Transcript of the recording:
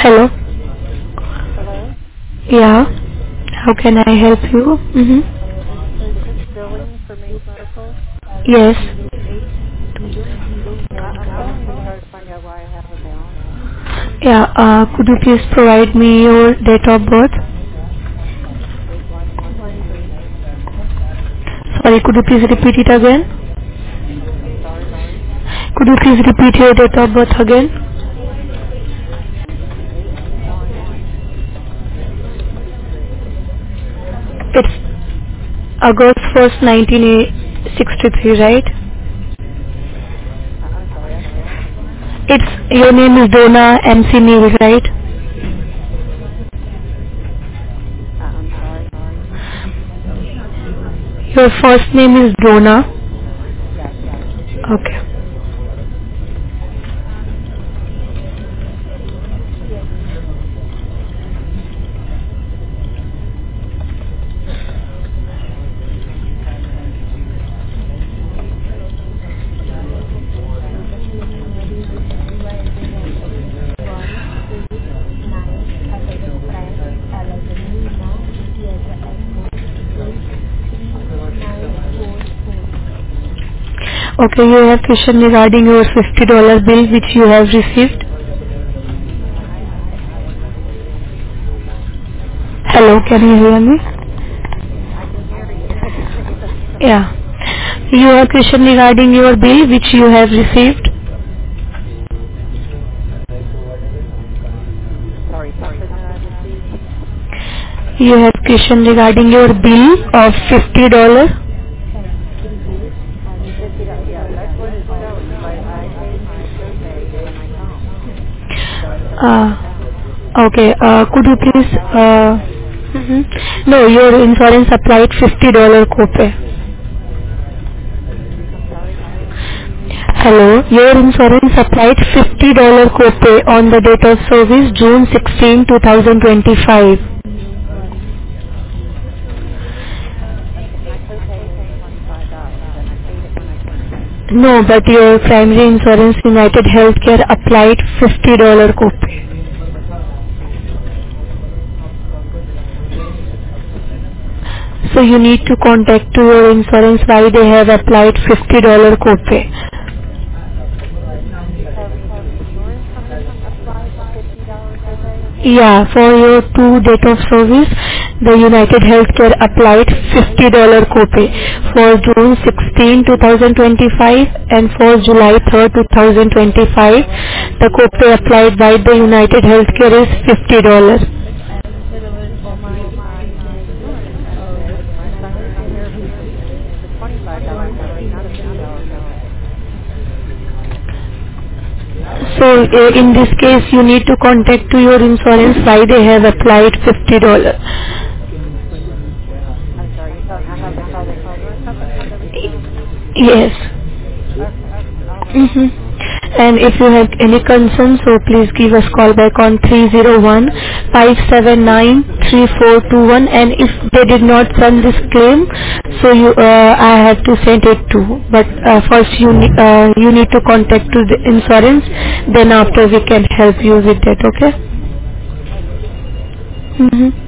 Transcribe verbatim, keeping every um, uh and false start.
Hello. Hello? Yeah. How can I help you? Mm-hmm. Is this billing for Mace Medical? Yes. I- I'm calling to try to find out why I have a balance. Yeah. Uh, could you please provide me your date of birth? eight one twenty-three. Sorry, could you please repeat it again? I'm sorry. Could you please repeat your date of birth again? eight one sixty-three. It's August first, nineteen sixty-three, right? I- I'm sorry, I don't understand. It's your name is Donna M C Neil, right? I- I'm sorry. Your first name is Donna. Yes. Okay. Okay, you have question regarding your fifty dollar bill which you have received. Hello, can you hear me? I can hear you. I can hear you. Yeah. You have question regarding your bill which you have received. I'm sorry, something that I received? You have question regarding your bill of fifty dollars. fifty dollars. Yeah, that's what it's showing, but I paid my copay on my phone. So it says Uh, zero balance. okay, uh, could you zero please, balance. uh, mhm. No, your insurance applied fifty dollars copay. I'm sorry? Hello, your insurance applied fifty dollars copay on the date of service June sixteenth, twenty twenty-five. My copay is twenty-five dollars and I paid it when I came in. No, but your primary insurance United Healthcare applied fifty dollars copay. So you need to contact to your insurance why they have applied fifty dollars copay. So the insurance company applied a fifty dollars copay? Yeah, for your two date of service, the United Healthcare applied fifty dollars copay for June sixteenth, twenty twenty-five and for July third, twenty twenty-five. The copay applied by the United Healthcare is fifty dollars. Well, my my insurance said, my primary care physician, is a twenty-five dollars copay, not a fifty dollars copay. So uh, in this case, you need to contact to your insurance why they have applied fifty dollars. I'm sorry, you're telling I have to call the insurance company? Yes. Okay, all right. Mm-hmm. And if you have any concerns, so please give us call back on three zero one, five seven nine, three four two one. And if they did not send this claim, so you, uh, I have to send it too. But uh, first you, ne- uh, you need to contact to the insurance. Then after we can help you with that. Okay? Okay, thank you. Mm-hmm.